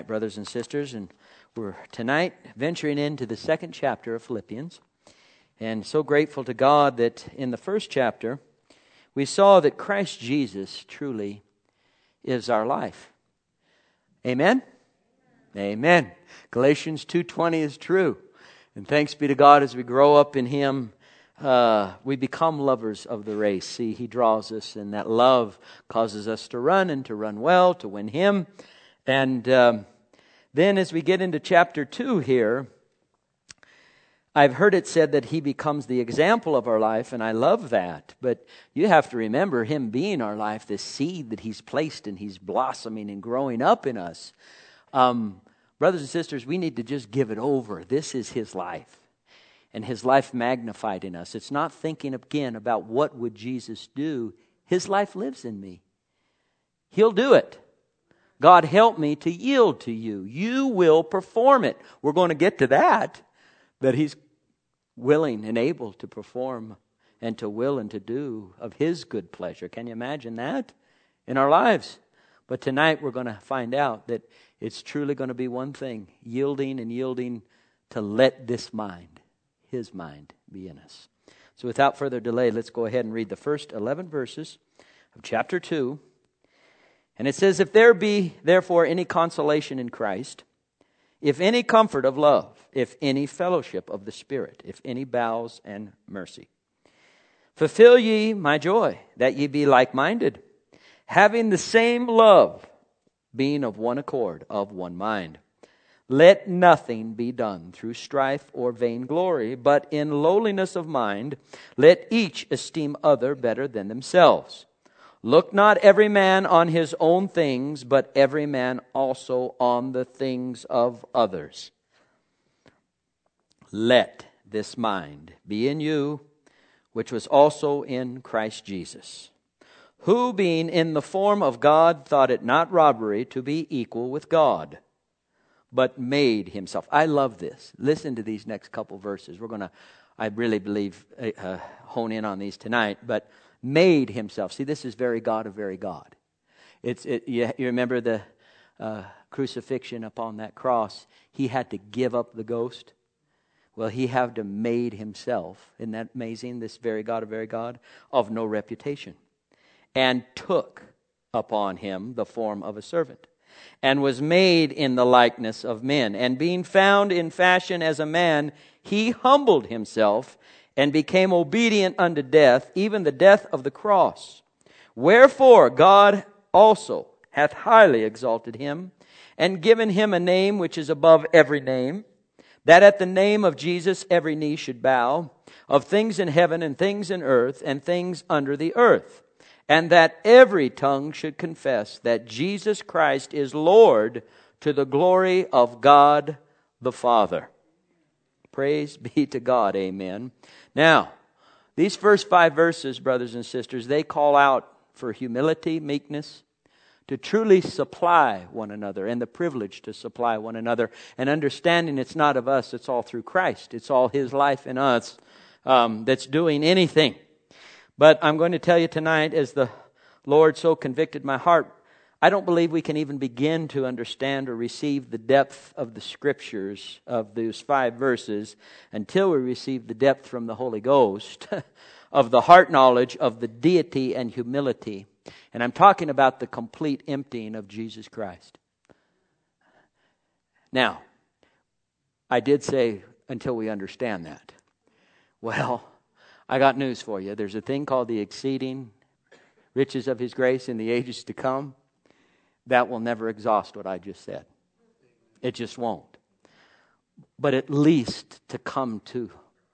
Brothers and sisters, and we're tonight venturing into the second chapter of Philippians. And so grateful to God that in the first chapter, we saw that Christ Jesus truly is our life. Amen? Amen. Galatians 2:20 is true. And thanks be to God, as we grow up in Him, we become lovers of the race. See, He draws us, and that love causes us to run, and to run well, to win Him. And then as we get into chapter 2 here, I've heard it said that He becomes the example of our life, and I love that. But you have to remember Him being our life, this seed that He's placed and He's blossoming and growing up in us. Brothers and sisters, we need to just give it over. This is His life, and His life magnified in us. It's not thinking again about what would Jesus do. His life lives in me. He'll do it. God, help me to yield to You. You will perform it. We're going to get to that He's willing and able to perform and to will and to do of His good pleasure. Can you imagine that in our lives? But tonight we're going to find out that it's truly going to be one thing, yielding to let this mind, His mind, be in us. So without further delay, let's go ahead and read the first 11 verses of chapter 2. And it says, "If there be therefore any consolation in Christ, if any comfort of love, if any fellowship of the Spirit, if any bowels and mercy, fulfill ye my joy, that ye be like-minded, having the same love, being of one accord, of one mind. Let nothing be done through strife or vainglory, but in lowliness of mind, let each esteem other better than themselves. Look not every man on his own things, but every man also on the things of others. Let this mind be in you, which was also in Christ Jesus, who being in the form of God thought it not robbery to be equal with God, but made Himself." I love this. Listen to these next couple verses. We're going to, I really believe, hone in on these tonight, but made Himself. See, this is very God of very God. You remember the crucifixion upon that cross. He had to give up the ghost. Well, He had to made Himself. Isn't that amazing? This very God of very God, of no reputation, and took upon Him the form of a servant, and was made in the likeness of men. And being found in fashion as a man, He humbled Himself, and became obedient unto death, even the death of the cross. Wherefore God also hath highly exalted Him, and given Him a name which is above every name, that at the name of Jesus every knee should bow, of things in heaven and things in earth and things under the earth, and that every tongue should confess that Jesus Christ is Lord, to the glory of God the Father. Praise be to God. Amen. Now, these first 5 verses, brothers and sisters, they call out for humility, meekness, to truly supply one another, and the privilege to supply one another, and understanding it's not of us, it's all through Christ. It's all His life in us that's doing anything. But I'm going to tell you tonight, as the Lord so convicted my heart, I don't believe we can even begin to understand or receive the depth of the Scriptures of those 5 verses until we receive the depth from the Holy Ghost of the heart knowledge of the deity and humility. And I'm talking about the complete emptying of Jesus Christ. Now, I did say until we understand that. Well, I got news for you. There's a thing called the exceeding riches of His grace in the ages to come. That will never exhaust what I just said. It just won't. But at least to come to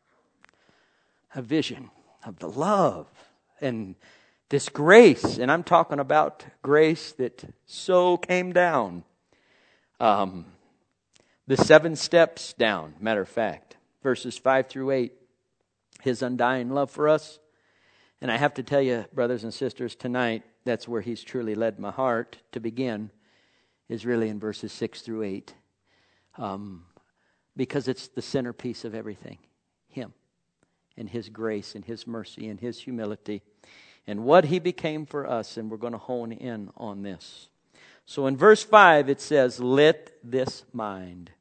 a vision of the love and this grace. And I'm talking about grace that so came down. The 7 steps down, matter of fact. Verses 5 through 8. His undying love for us. And I have to tell you, brothers and sisters, tonight, that's where He's truly led my heart to begin, is really in verses 6 through 8. Because it's the centerpiece of everything. Him and His grace and His mercy and His humility and what He became for us. And we're going to hone in on this. So in verse 5 it says, let this mind,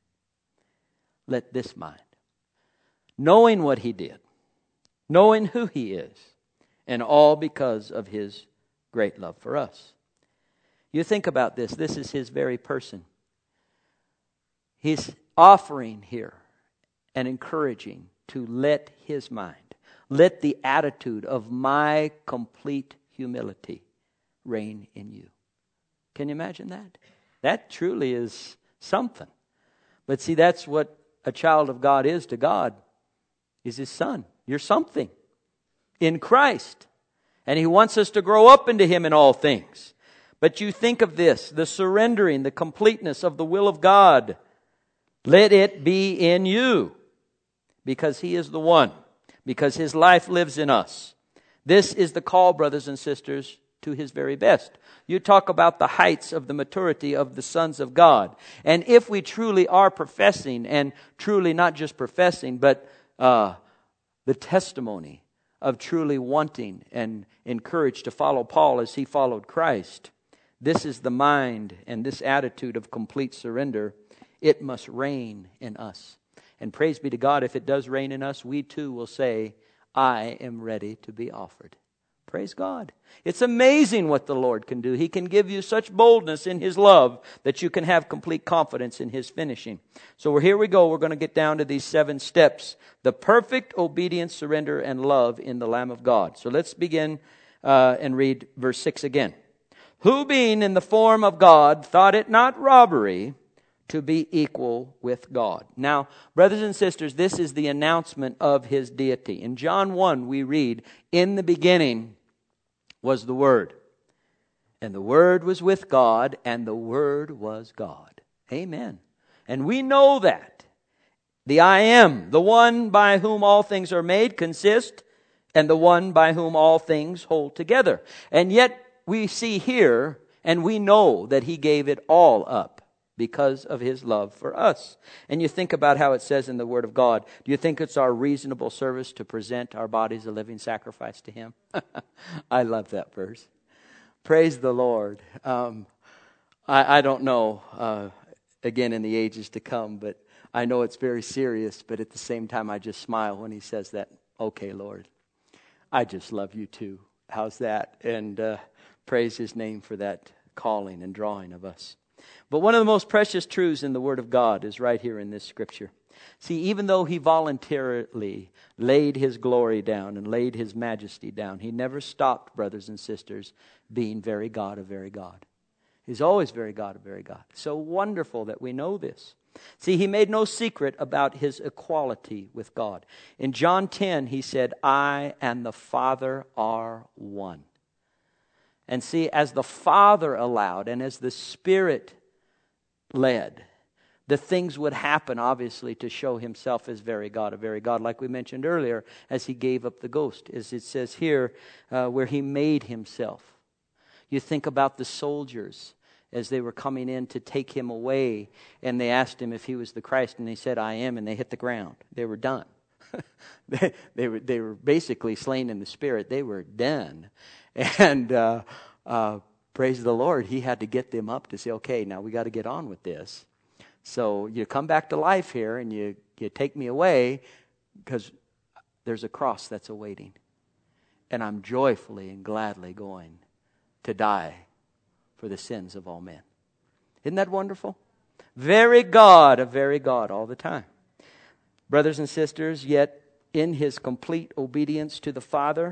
knowing what He did, knowing who He is, and all because of His great love for us. You think about this. This is His very person. He's offering here and encouraging to let His mind, let the attitude of my complete humility reign in you. Can you imagine that? That truly is something. But see, that's what a child of God is to God, is His Son. You're something in Christ. And He wants us to grow up into Him in all things. But you think of this, the surrendering, the completeness of the will of God. Let it be in you, because He is the one, because His life lives in us. This is the call, brothers and sisters, to His very best. You talk about the heights of the maturity of the sons of God. And if we truly are professing, and truly not just professing, but the testimony of truly wanting and encouraged to follow Paul as he followed Christ, this is the mind and this attitude of complete surrender. It must reign in us. And praise be to God, if it does reign in us, we too will say, I am ready to be offered. Praise God. It's amazing what the Lord can do. He can give you such boldness in His love that you can have complete confidence in His finishing. So here we go. We're going to get down to these 7 steps. The perfect obedience, surrender, and love in the Lamb of God. So let's begin and read verse 6 again. Who being in the form of God thought it not robbery to be equal with God. Now, brothers and sisters, this is the announcement of His deity. In John 1 we read, in the beginning was the Word. And the Word was with God, and the Word was God. Amen. And we know that. The I am, the one by whom all things are made, consist, and the one by whom all things hold together. And yet we see here, and we know that He gave it all up because of His love for us. And you think about how it says in the Word of God, do you think it's our reasonable service to present our bodies a living sacrifice to Him? I love that verse. Praise the Lord. I don't know, again in the ages to come, but I know it's very serious, but at the same time I just smile when He says that. Okay, Lord, I just love you too. How's that? And praise His name for that calling and drawing of us. But one of the most precious truths in the Word of God is right here in this Scripture. See, even though He voluntarily laid His glory down and laid His majesty down, He never stopped, brothers and sisters, being very God of very God. He's always very God of very God. So wonderful that we know this. See, He made no secret about His equality with God. In John 10, He said, I and the Father are one. And see, as the Father allowed and as the Spirit led, the things would happen, obviously, to show Himself as very God, a very God, like we mentioned earlier, as He gave up the ghost, as it says here, where He made Himself. You think about the soldiers as they were coming in to take Him away, and they asked Him if He was the Christ, and He said, I am, and they hit the ground. They were done. they were basically slain in the Spirit. They were done. And praise the Lord, He had to get them up to say, okay, now we got to get on with this. So you come back to life here and you take me away because there's a cross that's awaiting. And I'm joyfully and gladly going to die for the sins of all men. Isn't that wonderful? Very God, a very God all the time. Brothers and sisters, yet in His complete obedience to the Father,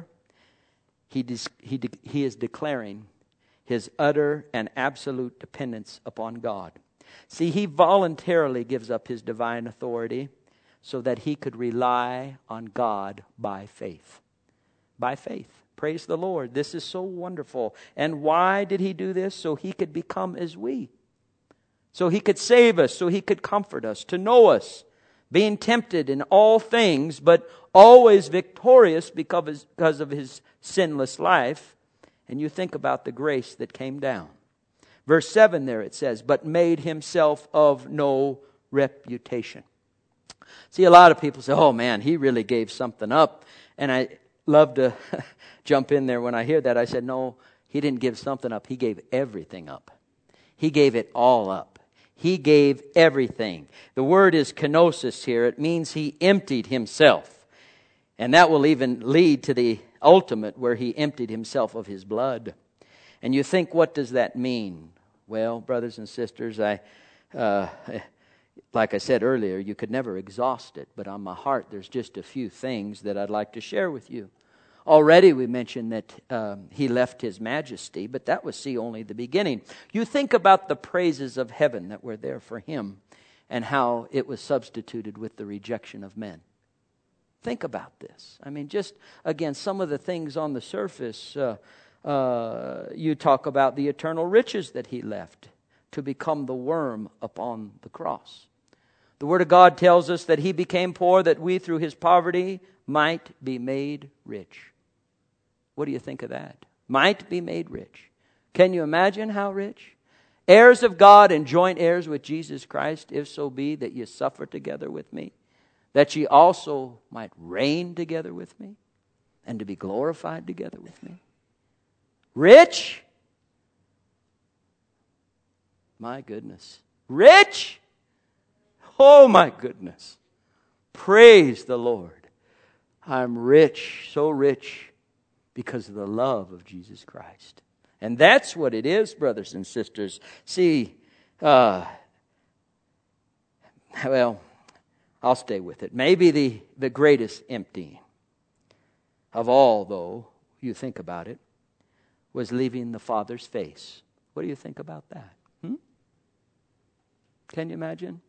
He is declaring His utter and absolute dependence upon God. See, He voluntarily gives up His divine authority so that He could rely on God by faith. By faith. Praise the Lord. This is so wonderful. And why did He do this? So He could become as we. So He could save us. So He could comfort us. To know us. Being tempted in all things, but always victorious because of His sinless life. And you think about the grace that came down. Verse 7 there it says, but made Himself of no reputation. See, a lot of people say, oh man, He really gave something up. And I love to jump in there when I hear that. I said, no, He didn't give something up. He gave everything up. He gave it all up. He gave everything. The word is kenosis here. It means He emptied Himself. And that will even lead to the ultimate where He emptied Himself of His blood. And you think, what does that mean? Well, brothers and sisters, like I said earlier, you could never exhaust it. But on my heart, there's just a few things that I'd like to share with you. Already we mentioned that He left His majesty, but that was, only the beginning. You think about the praises of heaven that were there for Him and how it was substituted with the rejection of men. Think about this. I mean, just, again, some of the things on the surface. You talk about the eternal riches that He left to become the worm upon the cross. The Word of God tells us that He became poor that we through His poverty might be made rich. What do you think of that? Might be made rich. Can you imagine how rich? Heirs of God and joint heirs with Jesus Christ, if so be that ye suffer together with me, that ye also might reign together with me, and to be glorified together with me. Rich? My goodness. Rich? Oh my goodness. Praise the Lord. I'm rich, so rich, because of the love of Jesus Christ. And that's what it is, brothers and sisters. See, well, I'll stay with it. Maybe the greatest emptying of all, though, you think about it, was leaving the Father's face. What do you think about that? Can you imagine?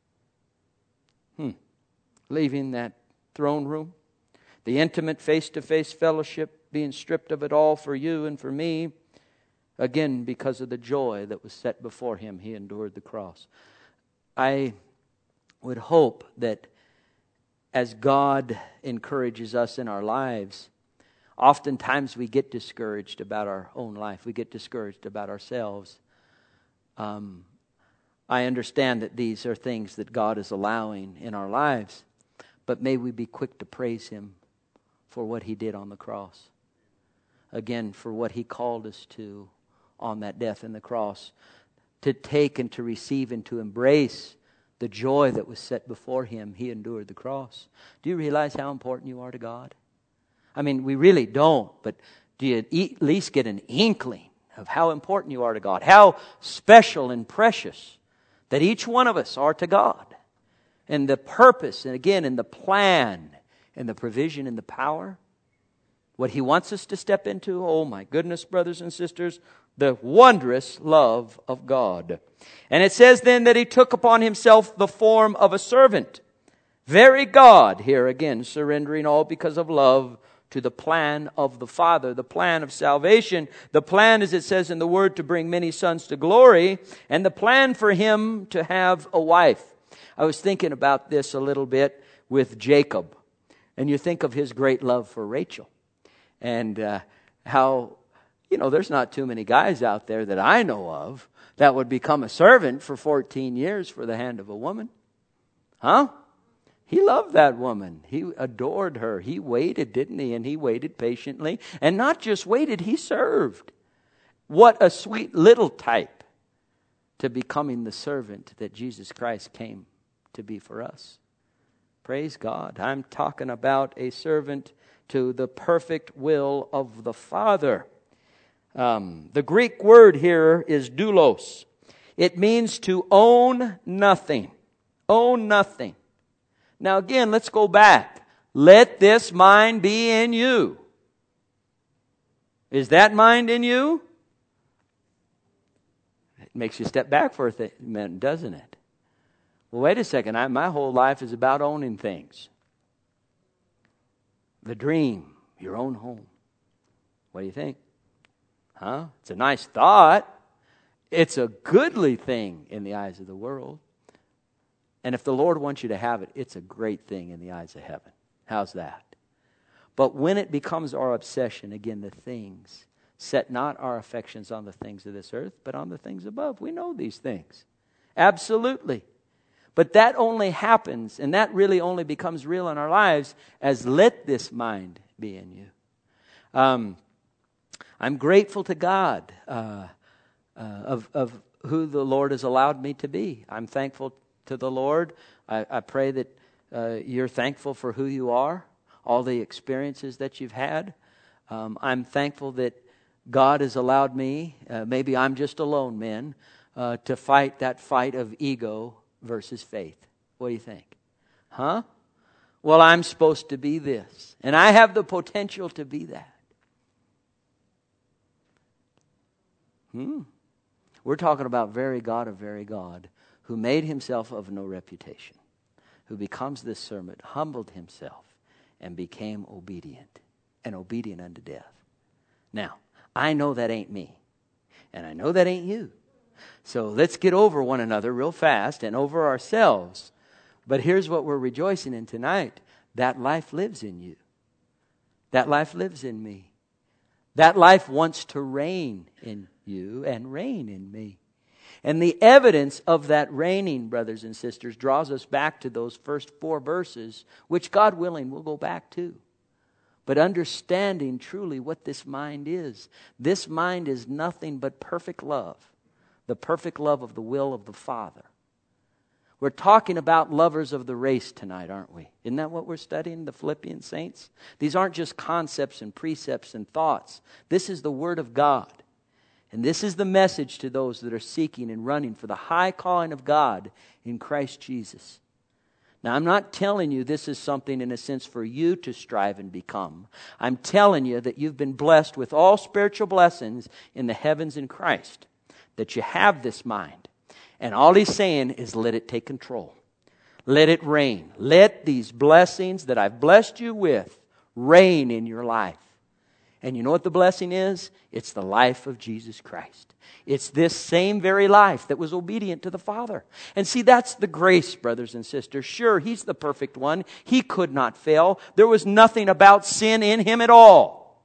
Leaving that throne room, the intimate face-to-face fellowship, being stripped of it all for you and for me. Again, because of the joy that was set before Him, He endured the cross. I would hope that as God encourages us in our lives, oftentimes we get discouraged about our own life. We get discouraged about ourselves. I understand that these are things that God is allowing in our lives, but may we be quick to praise Him for what He did on the cross. Again, for what He called us to on that death and the cross, to take and to receive and to embrace the joy that was set before Him. He endured the cross. Do you realize how important you are to God? I mean, we really don't, but do you at least get an inkling of how important you are to God? How special and precious that each one of us are to God. And the purpose, and again, in the plan, and the provision, and the power, what He wants us to step into. Oh my goodness, brothers and sisters, the wondrous love of God. And it says then that He took upon Himself the form of a servant. Very God, here again, surrendering all because of love to the plan of the Father, the plan of salvation. The plan, as it says in the Word, to bring many sons to glory, and the plan for Him to have a wife. I was thinking about this a little bit with Jacob, and you think of his great love for Rachel, and how, there's not too many guys out there that I know of that would become a servant for 14 years for the hand of a woman. Huh? He loved that woman. He adored her. He waited, didn't he? And he waited patiently. And not just waited, he served. What a sweet little type to becoming the servant that Jesus Christ came to be for us. Praise God. I'm talking about a servant to the perfect will of the Father. The Greek word here is doulos. It means to own nothing. Own nothing. Now again, let's go back. Let this mind be in you. Is that mind in you? It makes you step back for a minute, doesn't it? Well, wait a second. My whole life is about owning things. The dream, your own home. What do you think? Huh? It's a nice thought. It's a goodly thing in the eyes of the world. And if the Lord wants you to have it, it's a great thing in the eyes of heaven. How's that? But when it becomes our obsession, again, the things, set not our affections on the things of this earth, but on the things above. We know these things. Absolutely. But that only happens, and that really only becomes real in our lives as let this mind be in you. I'm grateful to God of who the Lord has allowed me to be. I'm thankful to the Lord. I pray that you're thankful for who you are, all the experiences that you've had. I'm thankful that God has allowed me, maybe I'm just a lone man, to fight that fight of ego versus faith. What do you think? Huh? Well, I'm supposed to be this, and I have the potential to be that. We're talking about very God of very God, who made himself of no reputation, who becomes this servant, humbled himself, and became obedient, and obedient unto death. Now, I know that ain't me, and I know that ain't you. So let's get over one another real fast and over ourselves. But here's what we're rejoicing in tonight. That life lives in you. That life lives in me. That life wants to reign in you and reign in me. And the evidence of that reigning, brothers and sisters, draws us back to those first 4 verses, which, God willing, we'll go back to. But understanding truly what this mind is. This mind is nothing but perfect love. The perfect love of the will of the Father. We're talking about lovers of the race tonight, aren't we? Isn't that what we're studying, the Philippian saints? These aren't just concepts and precepts and thoughts. This is the Word of God. And this is the message to those that are seeking and running for the high calling of God in Christ Jesus. Now, I'm not telling you this is something in a sense for you to strive and become. I'm telling you that you've been blessed with all spiritual blessings in the heavens in Christ. That you have this mind. And all he's saying is let it take control. Let it reign. Let these blessings that I've blessed you with reign in your life. And you know what the blessing is? It's the life of Jesus Christ. It's this same very life that was obedient to the Father. And see, that's the grace, brothers and sisters. Sure, He's the perfect one. He could not fail. There was nothing about sin in Him at all.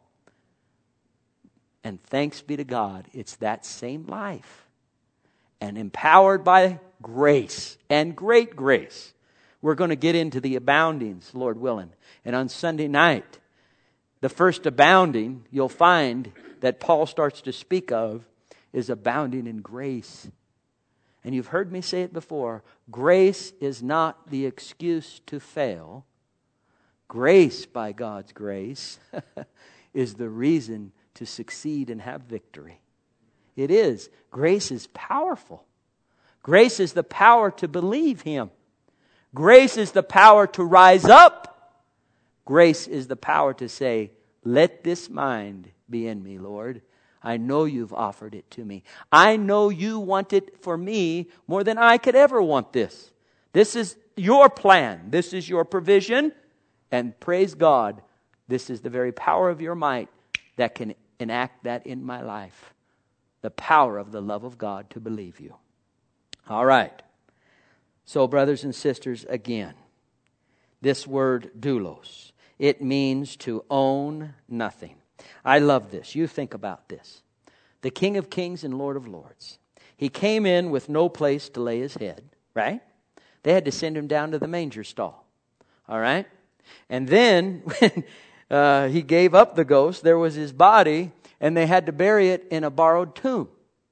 And thanks be to God, it's that same life. And empowered by grace and great grace. We're going to get into the aboundings, Lord willing. And on Sunday night, the first abounding you'll find that Paul starts to speak of is abounding in grace. And you've heard me say it before. Grace is not the excuse to fail. Grace, by God's grace, is the reason to succeed and have victory. It is. Grace is powerful. Grace is the power to believe Him. Grace is the power to rise up. Grace is the power to say, let this mind be in me, Lord. I know you've offered it to me. I know you want it for me more than I could ever want this. This is your plan. This is your provision. And praise God, this is the very power of your might that can enact that in my life. The power of the love of God to believe you. All right. So, brothers and sisters, again, this word doulos. It means to own nothing. I love this. You think about this. The King of Kings and Lord of Lords. He came in with no place to lay His head, right? They had to send Him down to the manger stall, all right? And then when He gave up the ghost, there was His body, and they had to bury it in a borrowed tomb.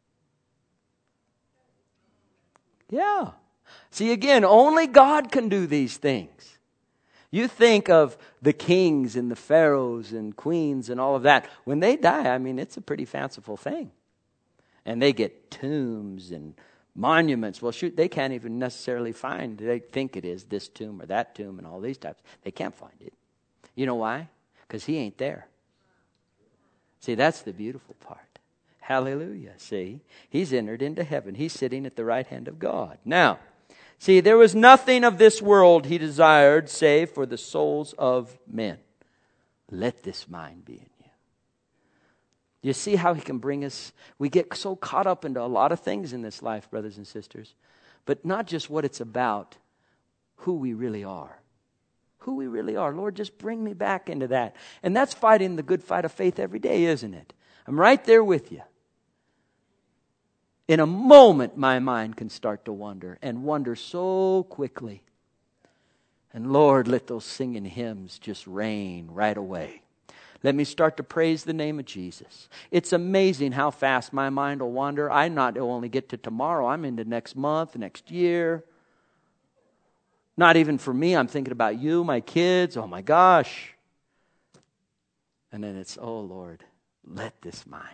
Yeah. See, again, only God can do these things. You think of the kings and the pharaohs and queens and all of that. When they die, I mean, it's a pretty fanciful thing. And they get tombs and monuments. Well, shoot, they can't even necessarily find. They think it is this tomb or that tomb and all these types. They can't find it. You know why? Because He ain't there. See, that's the beautiful part. Hallelujah. See, He's entered into heaven. He's sitting at the right hand of God. Now, see, there was nothing of this world He desired save for the souls of men. Let this mind be in you. You see how He can bring us? We get so caught up into a lot of things in this life, brothers and sisters. But not just what it's about, who we really are. Who we really are. Lord, just bring me back into that. And that's fighting the good fight of faith every day, isn't it? I'm right there with you. In a moment, my mind can start to wander, and wander so quickly. And Lord, let those singing hymns just rain right away. Let me start to praise the name of Jesus. It's amazing how fast my mind will wander. I not only get to tomorrow, I'm into next month, next year. Not even for me, I'm thinking about you, my kids, oh my gosh. And then it's, oh Lord, let this mind,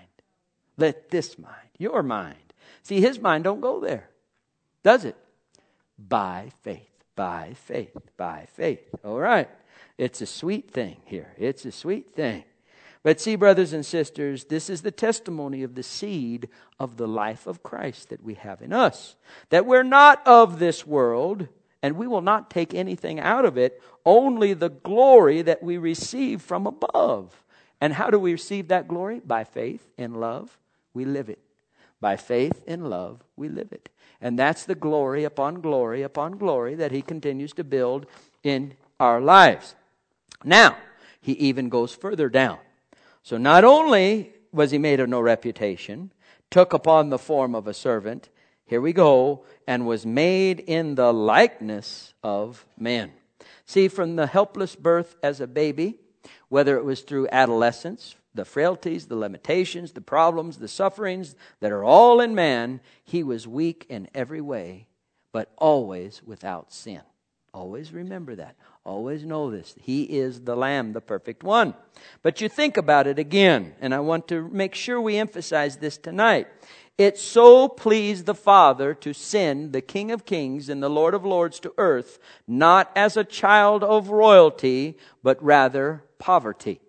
your mind. See, his mind don't go there, does it? By faith, by faith, by faith. All right. It's a sweet thing here. It's a sweet thing. But see, brothers and sisters, this is the testimony of the seed of the life of Christ that we have in us. That we're not of this world, and we will not take anything out of it, only the glory that we receive from above. And how do we receive that glory? By faith in love, we live it. By faith in love, we live it. And that's the glory upon glory upon glory that he continues to build in our lives. Now, he even goes further down. So not only was he made of no reputation, took upon the form of a servant, here we go, and was made in the likeness of men. See, from the helpless birth as a baby, whether it was through adolescence, the frailties, the limitations, the problems, the sufferings that are all in man, he was weak in every way, but always without sin. Always remember that. Always know this. He is the Lamb, the perfect one. But you think about it again, and I want to make sure we emphasize this tonight. It so pleased the Father to send the King of Kings and the Lord of Lords to earth, not as a child of royalty, but rather poverty.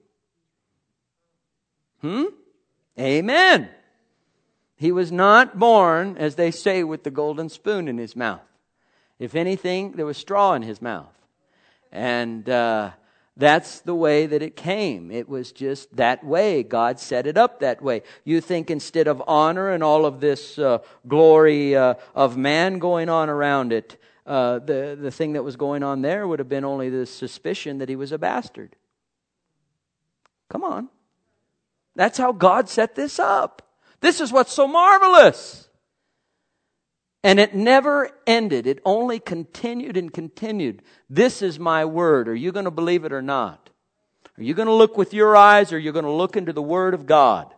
Amen. He was not born, as they say, with the golden spoon in his mouth. If anything, there was straw in his mouth. And that's the way that it came. It was just that way. God set it up that way. You think instead of honor and all of this glory of man going on around it, the thing that was going on there would have been only the suspicion that he was a bastard. Come on. That's how God set this up. This is what's so marvelous. And it never ended. It only continued and continued. This is my word. Are you going to believe it or not? Are you going to look with your eyes or are you going to look into the word of God?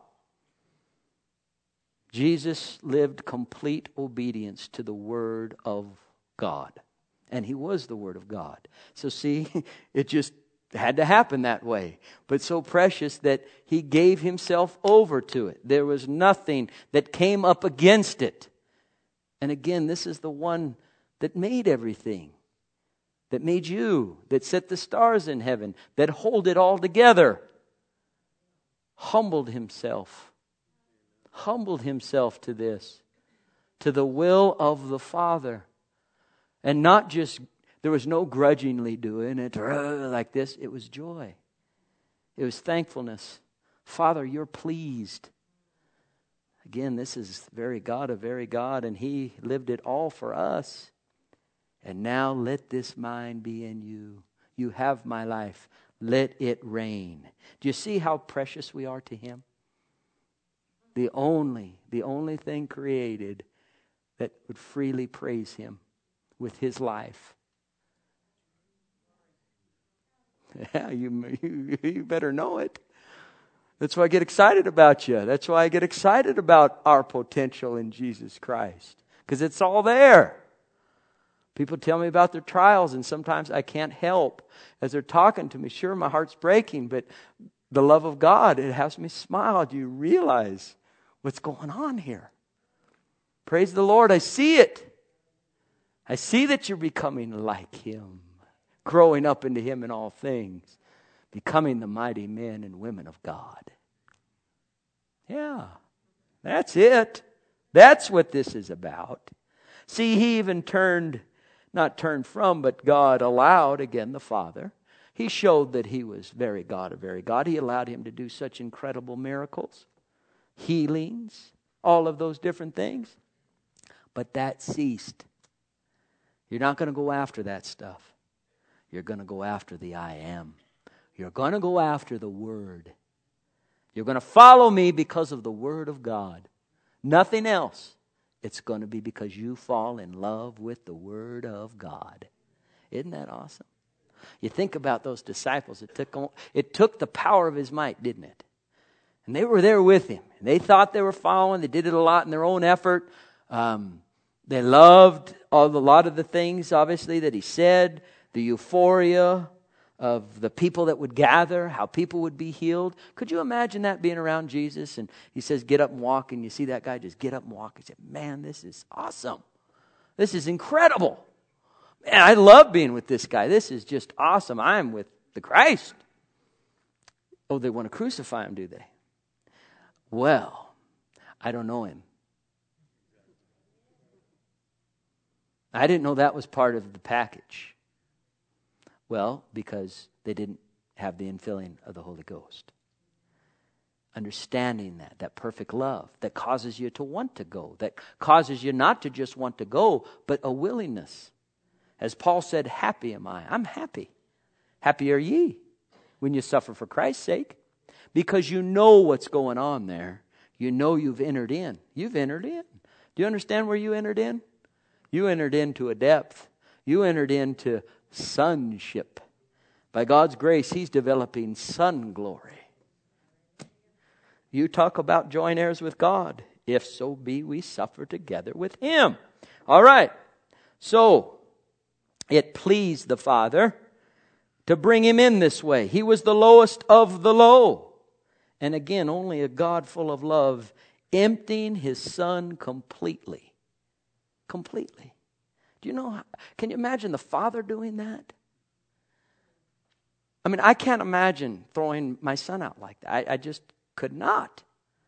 Jesus lived complete obedience to the word of God. And he was the word of God. So see, it just had to happen that way. But so precious that he gave himself over to it. There was nothing that came up against it. And again, this is the one that made everything, that made you, that set the stars in heaven, that hold it all together. Humbled himself to this, to the will of the Father. And not just, there was no grudgingly doing it like this. It was joy. It was thankfulness. Father, you're pleased. Again, this is very God, a very God, and he lived it all for us. And now let this mind be in you. You have my life. Let it reign. Do you see how precious we are to him? The only thing created that would freely praise him with his life. Yeah, you better know it. That's why I get excited about you. That's why I get excited about our potential in Jesus Christ. Because it's all there. People tell me about their trials, and sometimes I can't help as they're talking to me. Sure, my heart's breaking, but the love of God, it has me smile. Do you realize what's going on here? Praise the Lord, I see it. I see that you're becoming like him, growing up into him in all things, becoming the mighty men and women of God. Yeah, that's it. That's what this is about. See, he even not turned from, but God allowed, again, the Father. He showed that he was very God, a very God. He allowed him to do such incredible miracles, healings, all of those different things. But that ceased. You're not going to go after that stuff. You're going to go after the I am. You're going to go after the Word. You're going to follow me because of the Word of God. Nothing else. It's going to be because you fall in love with the Word of God. Isn't that awesome? You think about those disciples. It took the power of his might, didn't it? And they were there with him. They thought they were following. They did it a lot in their own effort. They loved a lot of the things, obviously, that he said. The euphoria of the people that would gather, how people would be healed. Could you imagine that, being around Jesus? And he says, get up and walk. And you see that guy just get up and walk. He said, man, this is awesome. This is incredible. Man, I love being with this guy. This is just awesome. I'm with the Christ. Oh, they want to crucify him, do they? Well, I don't know him. I didn't know that was part of the package. Well, because they didn't have the infilling of the Holy Ghost. Understanding that perfect love that causes you to want to go, that causes you not to just want to go, but a willingness. As Paul said, happy am I. I'm happy. Happy are ye when you suffer for Christ's sake. Because you know what's going on there. You know you've entered in. You've entered in. Do you understand where you entered in? You entered into a depth. You entered into sonship. By God's grace, He's developing son glory. You talk about joint heirs with God. If so be we suffer together with Him. All right. So, it pleased the Father to bring Him in this way. He was the lowest of the low. And again, only a God full of love, emptying His Son completely. Completely. Do you know, can you imagine the Father doing that? I mean, I can't imagine throwing my son out like that. I just could not.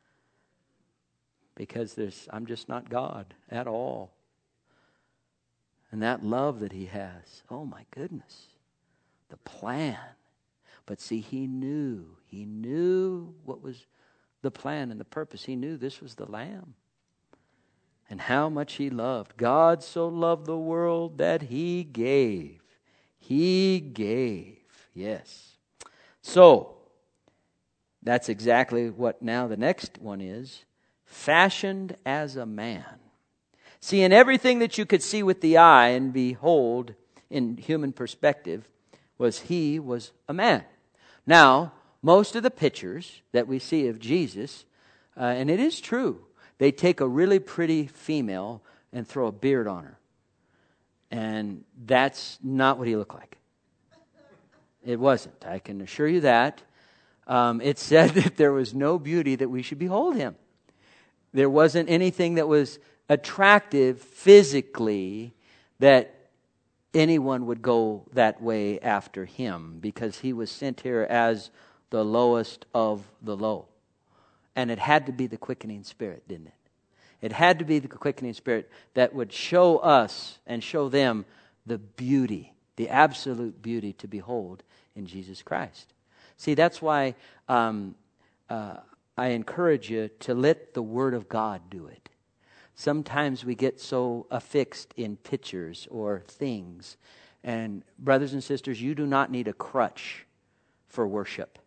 Because I'm just not God at all. And that love that He has, oh my goodness. The plan. But see, He knew what was the plan and the purpose. He knew this was the Lamb. And how much He loved. God so loved the world that He gave. He gave. Yes. So, that's exactly what now the next one is. Fashioned as a man. See, in everything that you could see with the eye and behold in human perspective, He was a man. Now, most of the pictures that we see of Jesus, and it is true, they take a really pretty female and throw a beard on her. And that's not what He looked like. It wasn't. I can assure you that. It said that there was no beauty that we should behold Him. There wasn't anything that was attractive physically that anyone would go that way after Him, because He was sent here as the lowest of the low. And it had to be the quickening Spirit, didn't it? It had to be the quickening Spirit that would show us and show them the beauty, the absolute beauty to behold in Jesus Christ. See, that's why I encourage you to let the Word of God do it. Sometimes we get so affixed in pictures or things. And brothers and sisters, you do not need a crutch for worship.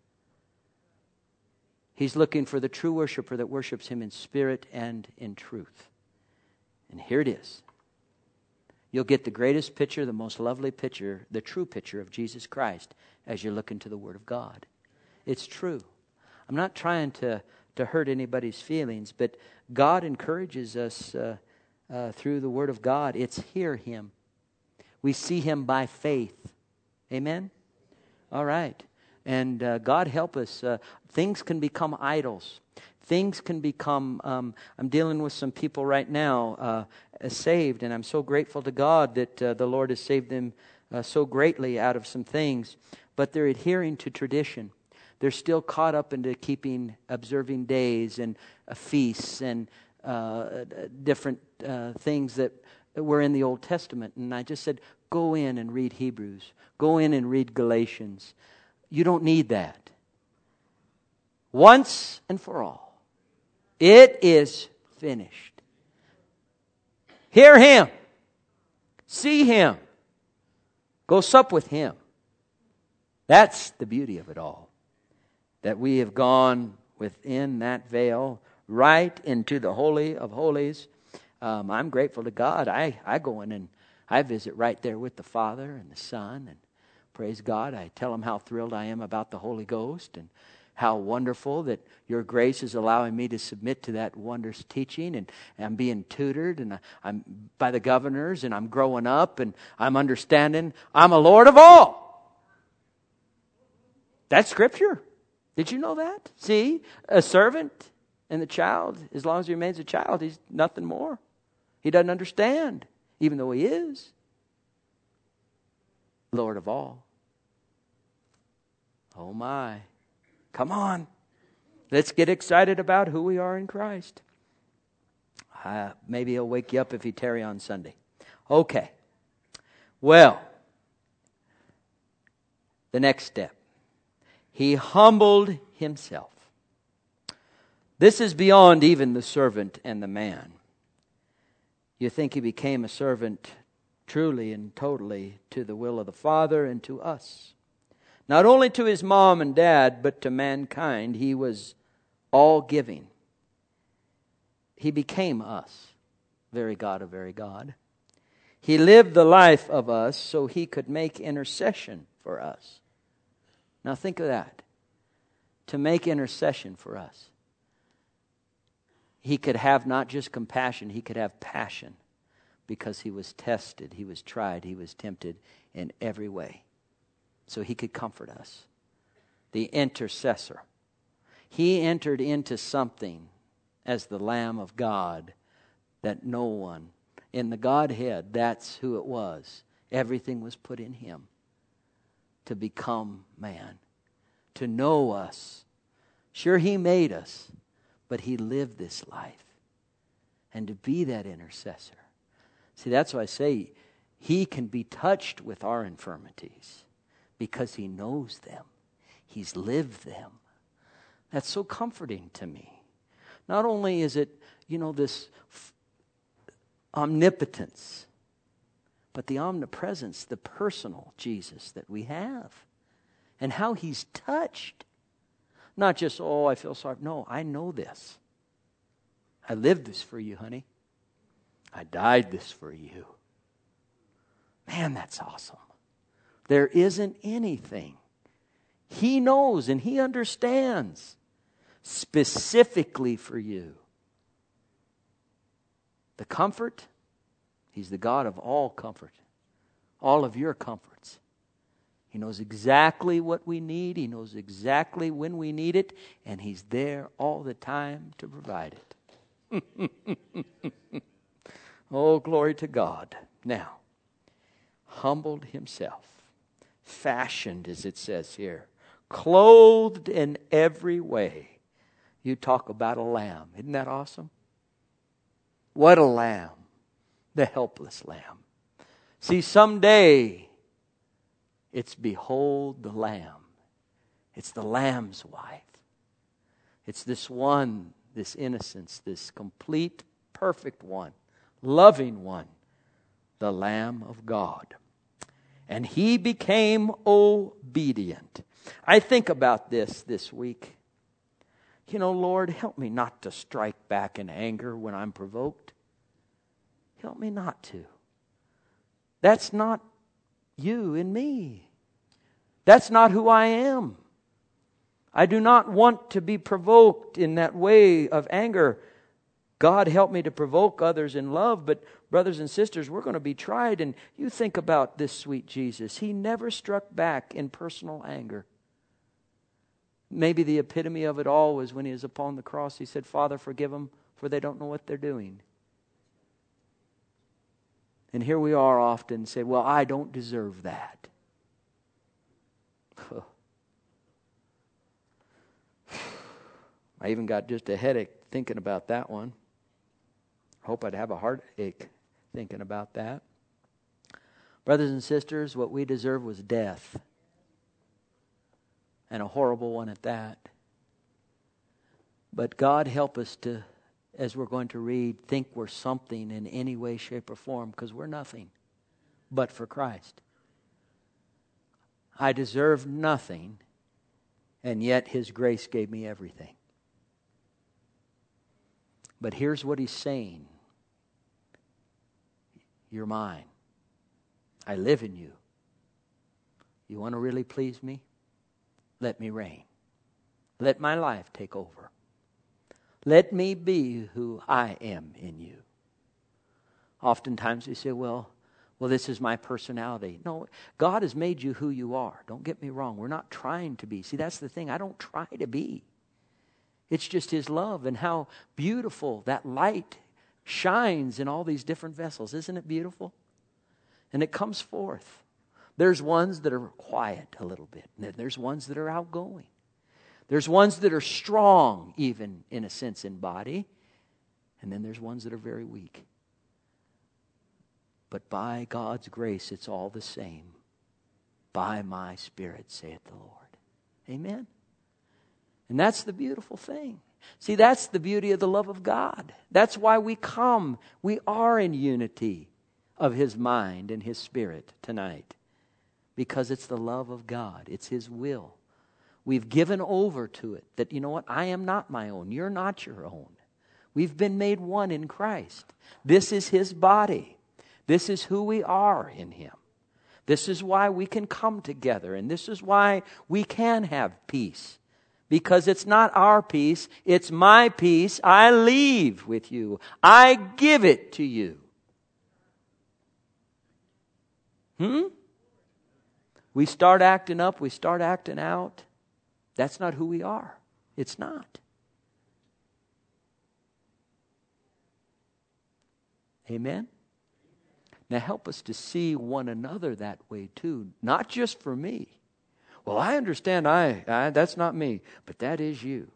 He's looking for the true worshiper that worships Him in spirit and in truth. And here it is. You'll get the greatest picture, the most lovely picture, the true picture of Jesus Christ as you look into the Word of God. It's true. I'm not trying to hurt anybody's feelings, but God encourages us through the Word of God. It's hear Him. We see Him by faith. Amen? All right. And God help us. Things can become idols. Things can become, I'm dealing with some people right now saved, and I'm so grateful to God that the Lord has saved them so greatly out of some things. But they're adhering to tradition. They're still caught up into observing days and feasts and different things that were in the Old Testament. And I just said, go in and read Hebrews. Go in and read Galatians. You don't need that. Once and for all. It is finished. Hear Him. See Him. Go sup with Him. That's the beauty of it all. That we have gone within that veil right into the Holy of Holies. I'm grateful to God. I go in and I visit right there with the Father and the Son. And Praise God. I tell them how thrilled I am about the Holy Ghost and how wonderful that your grace is allowing me to submit to that wondrous teaching, and I'm being tutored and I'm by the governors, and I'm growing up and I'm understanding I'm a Lord of all. That's Scripture. Did you know that? See, a servant and the child, as long as he remains a child, he's nothing more. He doesn't understand, even though he is Lord of all. Oh my. Come on. Let's get excited about who we are in Christ. Maybe he'll wake you up if you tarry on Sunday. Okay. Well, the next step. He humbled himself. This is beyond even the servant and the man. You think he became a servant truly and totally to the will of the Father and to us. Not only to his mom and dad, but to mankind. He was all giving. He became us. Very God of very God. He lived the life of us so he could make intercession for us. Now think of that. To make intercession for us. He could have not just compassion, he could have passion. Because he was tested, he was tried, he was tempted in every way. So he could comfort us. The intercessor. He entered into something as the Lamb of God that no one, in the Godhead, that's who it was. Everything was put in him to become man, to know us. Sure, he made us, but he lived this life. And to be that intercessor. See, that's why I say he can be touched with our infirmities. Because he knows them. He's lived them. That's so comforting to me. Not only is it, this omnipotence, but the omnipresence, the personal Jesus that we have. And how he's touched. Not just, I feel sorry. No, I know this. I lived this for you, honey. I died this for you. Man, that's awesome. There isn't anything. He knows and he understands specifically for you. The comfort, he's the God of all comfort. All of your comforts. He knows exactly what we need. He knows exactly when we need it. And he's there all the time to provide it. Oh, glory to God. Now, humbled himself. Fashioned, as it says here, clothed in every way. You talk about a lamb. Isn't that awesome? What a lamb. The helpless lamb. See, someday, it's behold the lamb. It's the lamb's wife. It's this one, this innocence, this complete, perfect one, loving one, the Lamb of God. And he became obedient. I think about this week. Lord, help me not to strike back in anger when I'm provoked. Help me not to. That's not you and me. That's not who I am. I do not want to be provoked in that way of anger. God help me to provoke others in love, but brothers and sisters, we're going to be tried. And you think about this sweet Jesus. He never struck back in personal anger. Maybe the epitome of it all was when he was upon the cross. He said, Father, forgive them, for they don't know what they're doing. And here we are often say, well, I don't deserve that. I even got just a headache thinking about that one. Hope I'd have a heartache thinking about that. Brothers and sisters, what we deserve was death. And a horrible one at that. But God help us to, as we're going to read, think we're something in any way, shape, or form, because we're nothing but for Christ. I deserve nothing, and yet his grace gave me everything. But here's what he's saying. You're mine. I live in you. You want to really please me? Let me reign. Let my life take over. Let me be who I am in you. Oftentimes we say, well, this is my personality. No, God has made you who you are. Don't get me wrong. We're not trying to be. See, that's the thing. I don't try to be. It's just His love and how beautiful that light shines in all these different vessels. Isn't it beautiful? And it comes forth. There's ones that are quiet a little bit. And then there's ones that are outgoing. There's ones that are strong, even in a sense, in body. And then there's ones that are very weak. But by God's grace, it's all the same. By my Spirit, saith the Lord. Amen? And that's the beautiful thing. See, that's the beauty of the love of God. That's why we come. We are in unity of His mind and His Spirit tonight. Because it's the love of God. It's His will. We've given over to it. That, you know what? I am not my own. You're not your own. We've been made one in Christ. This is His body. This is who we are in Him. This is why we can come together. And this is why we can have peace. Because it's not our peace, it's my peace I leave with you. I give it to you. We start acting up, we start acting out. That's not who we are. It's not. Amen? Now help us to see one another that way too. Not just for me. Well, I understand that's not me, but that is you.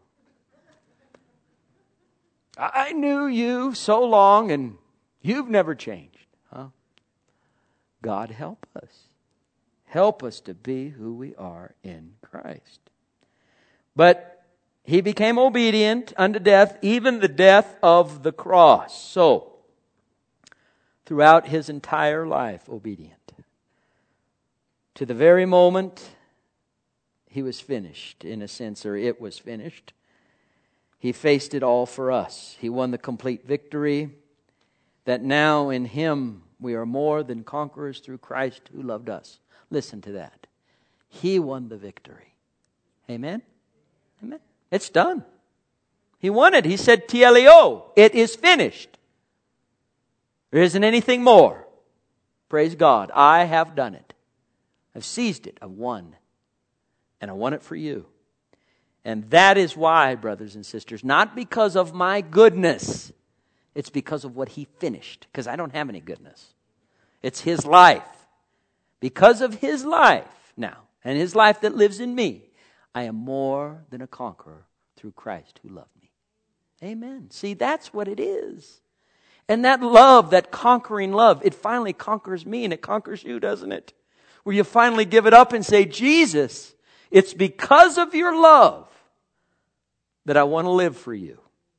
I knew you so long and you've never changed. Huh? God help us. Help us to be who we are in Christ. But He became obedient unto death, even the death of the cross. So, throughout His entire life, obedient. To the very moment He was finished, in a sense, or it was finished. He faced it all for us. He won the complete victory, that now in Him we are more than conquerors through Christ who loved us. Listen to that. He won the victory. Amen? Amen. It's done. He won it. He said, Teleo, it is finished. There isn't anything more. Praise God. I have done it. I've seized it. I've won. And I won it for you. And that is why, brothers and sisters, not because of my goodness. It's because of what He finished. Because I don't have any goodness. It's His life. Because of His life now, and His life that lives in me, I am more than a conqueror through Christ who loved me. Amen. See, that's what it is. And that love, that conquering love, it finally conquers me and it conquers you, doesn't it? Where you finally give it up and say, Jesus, it's because of your love that I want to live for you.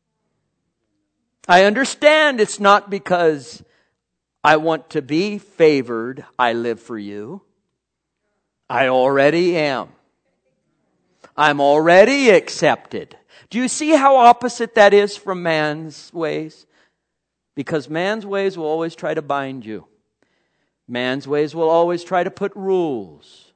I understand it's not because I want to be favored I live for you. I already am. I'm already accepted. Do you see how opposite that is from man's ways? Because man's ways will always try to bind you. Man's ways will always try to put rules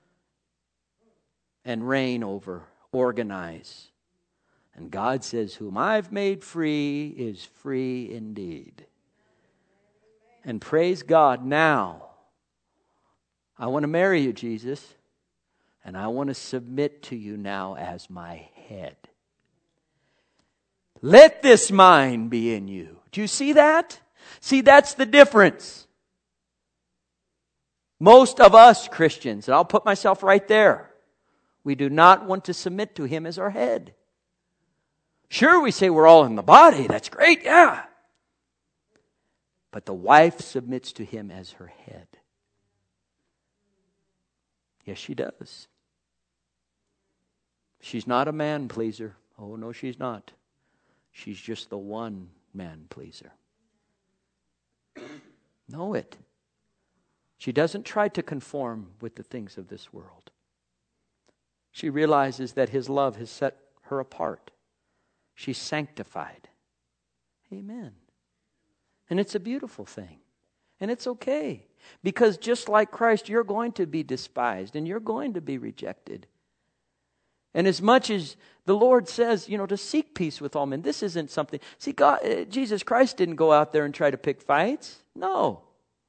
and reign over, organize. And God says, whom I've made free is free indeed. And praise God, now I want to marry you, Jesus. And I want to submit to you now as my head. Let this mind be in you. Do you see that? See, that's the difference. Most of us Christians, and I'll put myself right there, we do not want to submit to Him as our head. Sure, we say we're all in the body. That's great, yeah. But the wife submits to Him as her head. Yes, she does. She's not a man pleaser. Oh, no, she's not. She's just the one man pleaser. Know it. She doesn't try to conform with the things of this world. She realizes that His love has set her apart. She's sanctified. Amen. And it's a beautiful thing. And it's okay. Because just like Christ, you're going to be despised and you're going to be rejected. And as much as the Lord says, to seek peace with all men, this isn't something. See, Jesus Christ didn't go out there and try to pick fights. No.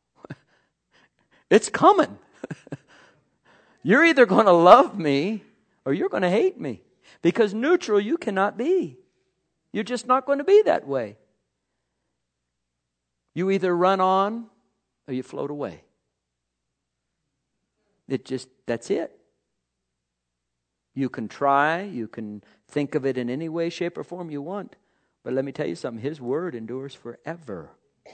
It's coming. You're either going to love me or you're going to hate me. Because neutral you cannot be. You're just not going to be that way. You either run on or you float away. That's it. You can try, you can think of it in any way, shape, or form you want. But let me tell you something, His word endures forever.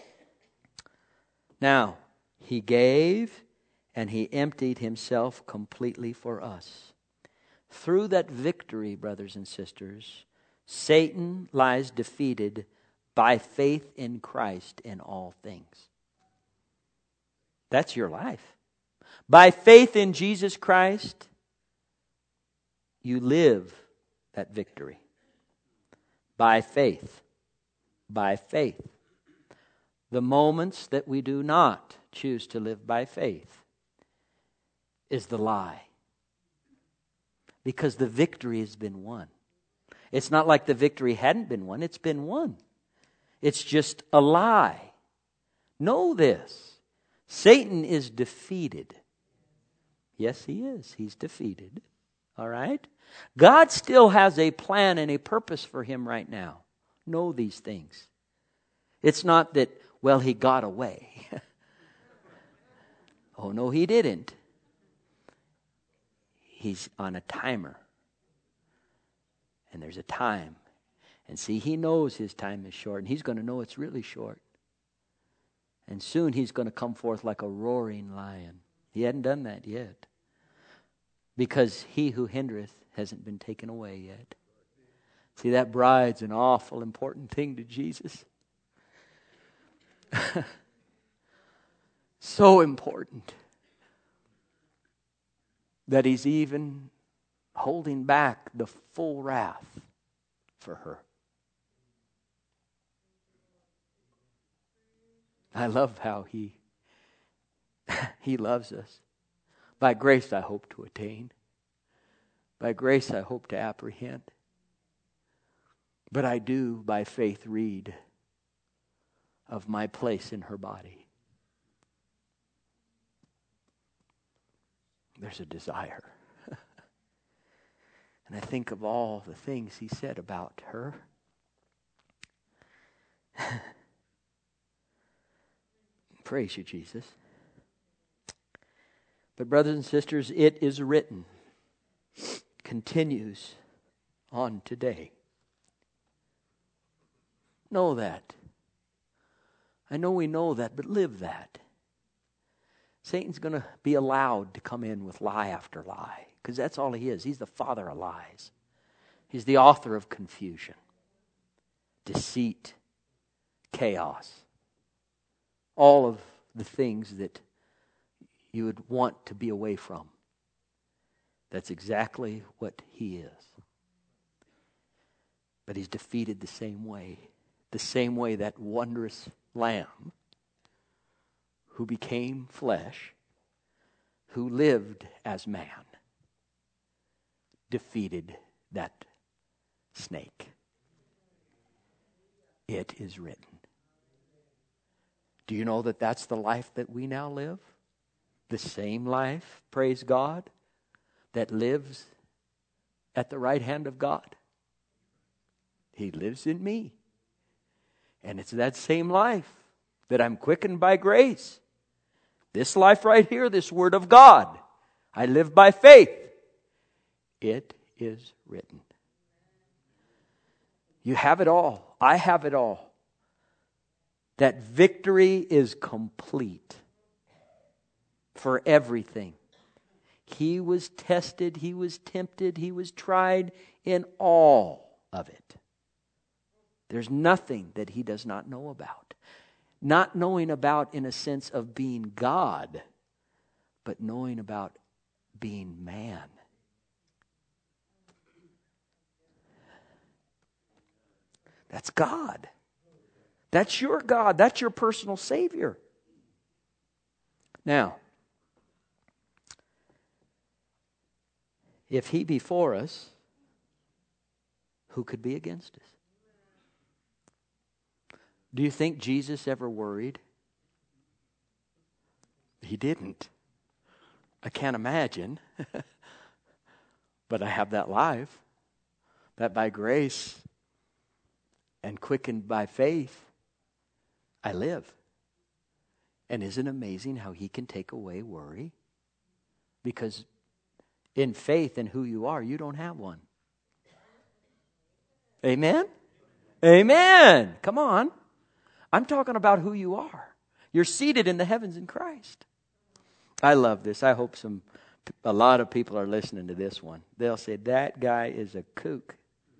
Now, He gave and He emptied Himself completely for us. Through that victory, brothers and sisters, Satan lies defeated by faith in Christ in all things. That's your life. By faith in Jesus Christ, you live that victory. By faith. By faith. The moments that we do not choose to live by faith is the lie. Because the victory has been won. It's not like the victory hadn't been won. It's been won. It's just a lie. Know this. Satan is defeated. Yes, he is. He's defeated. All right? God still has a plan and a purpose for him right now. Know these things. It's not that, well, he got away. Oh, no, he didn't. He's on a timer. And there's a time. And see, he knows his time is short. And he's going to know it's really short. And soon he's going to come forth like a roaring lion. He hadn't done that yet. Because he who hindereth hasn't been taken away yet. See, that bride's an awful important thing to Jesus. So important that he's even holding back the full wrath for her. I love how he loves us. By grace I hope to attain. By grace I hope to apprehend. But I do by faith read of my place in her body. There's a desire. And I think of all the things he said about her. Praise you, Jesus. But brothers and sisters, it is written. Continues on today. Know that. I know we know that, but live that. Satan's going to be allowed to come in with lie after lie. Because that's all he is. He's the father of lies. He's the author of confusion, deceit, chaos. All of the things that you would want to be away from. That's exactly what he is. But he's defeated the same way. The same way that wondrous Lamb who became flesh, who lived as man, defeated that snake. It is written. Do you know that that's the life that we now live? The same life, praise God, that lives at the right hand of God. He lives in me. And it's that same life that I'm quickened by grace. This life right here, this word of God, I live by faith. It is written. You have it all. I have it all. That victory is complete for everything. He was tested, he was tempted, he was tried in all of it. There's nothing that he does not know about. Not knowing about in a sense of being God, but knowing about being man. That's God. That's your God. That's your personal Savior. Now, if He be for us, who could be against us? Do you think Jesus ever worried? He didn't. I can't imagine. But I have that life, that by grace and quickened by faith, I live. And isn't it amazing how He can take away worry? Because in faith in who you are, you don't have one. Amen? Amen. Come on. I'm talking about who you are. You're seated in the heavens in Christ. I love this. I hope a lot of people are listening to this one. They'll say, that guy is a kook.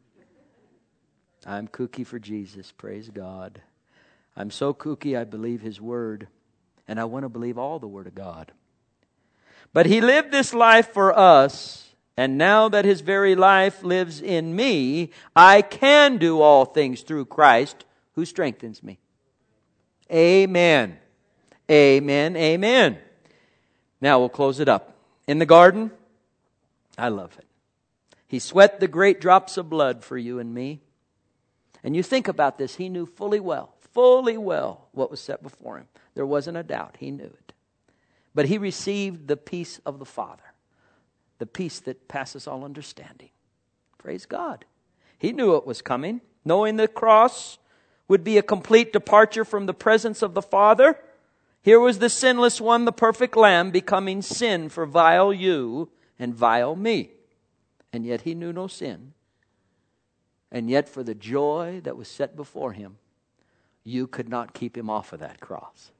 I'm kooky for Jesus. Praise God. I'm so kooky I believe His Word. And I want to believe all the Word of God. But He lived this life for us. And now that His very life lives in me, I can do all things through Christ who strengthens me. Amen. Amen. Amen. Now we'll close it up. In the garden, I love it. He sweat the great drops of blood for you and me. And you think about this, He knew fully well what was set before Him. There wasn't a doubt. He knew it. But He received the peace of the Father. The peace that passes all understanding. Praise God. He knew it was coming. Knowing the cross would be a complete departure from the presence of the Father. Here was the sinless one, the perfect Lamb, becoming sin for vile you and vile me. And yet He knew no sin. And yet for the joy that was set before Him, you could not keep Him off of that cross.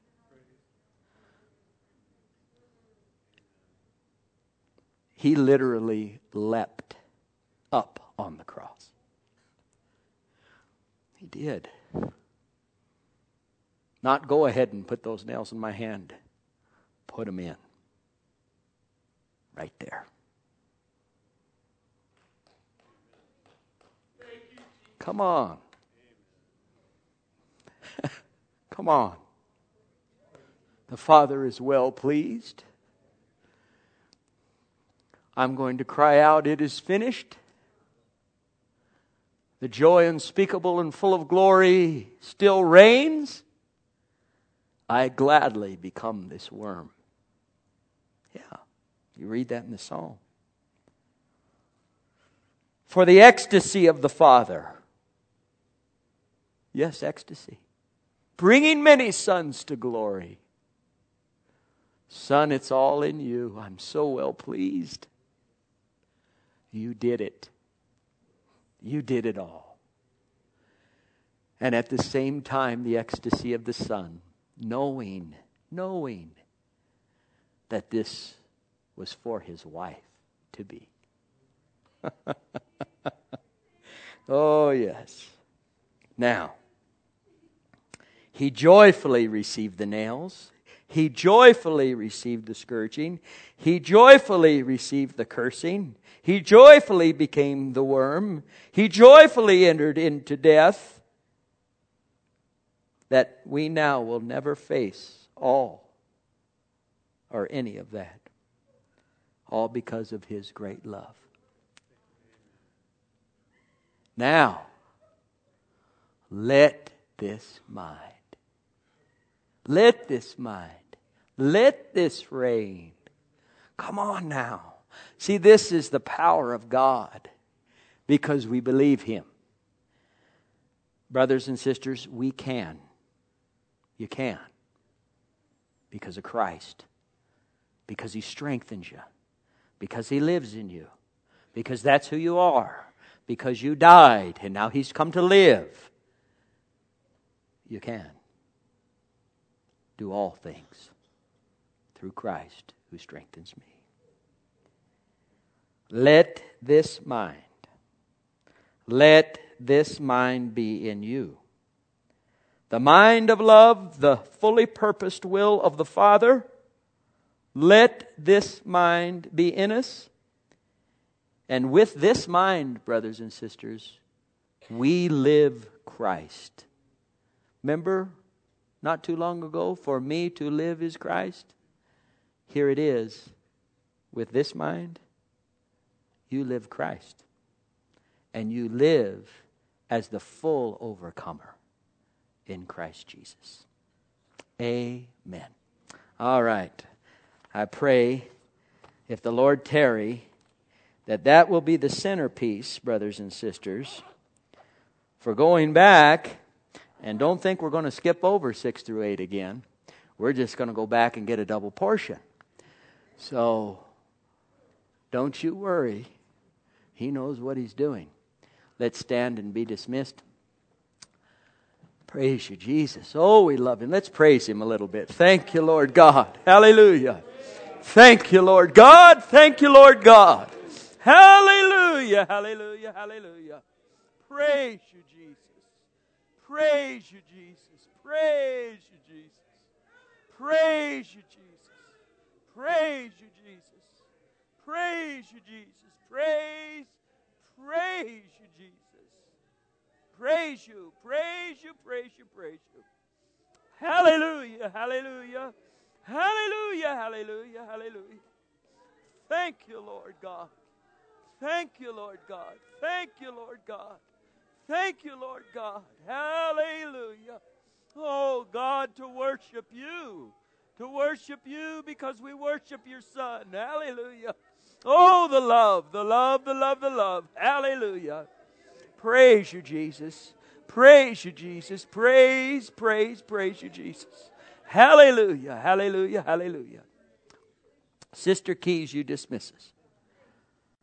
He literally leapt up on the cross. He did. Not go ahead and put those nails in my hand. Put them in. Right there. Come on. Come on. The Father is well pleased. I'm going to cry out, it is finished. The joy unspeakable and full of glory still reigns. I gladly become this worm. Yeah, you read that in the psalm. For the ecstasy of the Father. Yes, ecstasy. Bringing many sons to glory. Son, it's all in you. I'm so well pleased. You did it. You did it all. And at the same time, the ecstasy of the Son, knowing that this was for His wife to be. Oh, yes. Now, He joyfully received the nails. He joyfully received the scourging. He joyfully received the cursing. He joyfully became the worm. He joyfully entered into death, that we now will never face all or any of that. All because of His great love. Now, let this mind, let this reign. Come on now. See, this is the power of God because we believe Him. Brothers and sisters, we can. You can. Because of Christ. Because He strengthens you. Because He lives in you. Because that's who you are. Because you died and now He's come to live. You can do all things through Christ who strengthens me. Let this mind be in you. The mind of love, the fully purposed will of the Father. Let this mind be in us. And with this mind, brothers and sisters, we live Christ. Remember, not too long ago, for me to live is Christ. here it is. With this mind, you live Christ. And you live as the full overcomer in Christ Jesus. Amen. All right. I pray, if the Lord tarry, that will be the centerpiece, brothers and sisters, for going back. And don't think we're going to skip over 6 through 8 again. We're just going to go back and get a double portion. So, don't you worry. He knows what He's doing. Let's stand and be dismissed. Praise you, Jesus. Oh, we love Him. Let's praise Him a little bit. Thank you, Lord God. Hallelujah. Thank you, Lord God. Thank you, Lord God. Hallelujah. Hallelujah. Hallelujah. Praise you, Jesus. Praise you, Jesus. Praise you, Jesus. Praise you, Jesus. Praise you, Jesus. Praise you, Jesus. Praise you, Jesus. Praise you, praise you, praise you, praise you. Hallelujah, hallelujah. Hallelujah, hallelujah, hallelujah. Thank you, Lord God. Thank you, Lord God. Thank you, Lord God. Thank you, Lord God. Hallelujah. Oh, God, to worship you. To worship you because we worship your Son. Hallelujah. Oh, the love, the love, the love, the love. Hallelujah. Praise you, Jesus. Praise you, Jesus. Praise, praise, praise you, Jesus. Hallelujah, hallelujah, hallelujah. Sister Keys, you dismiss us.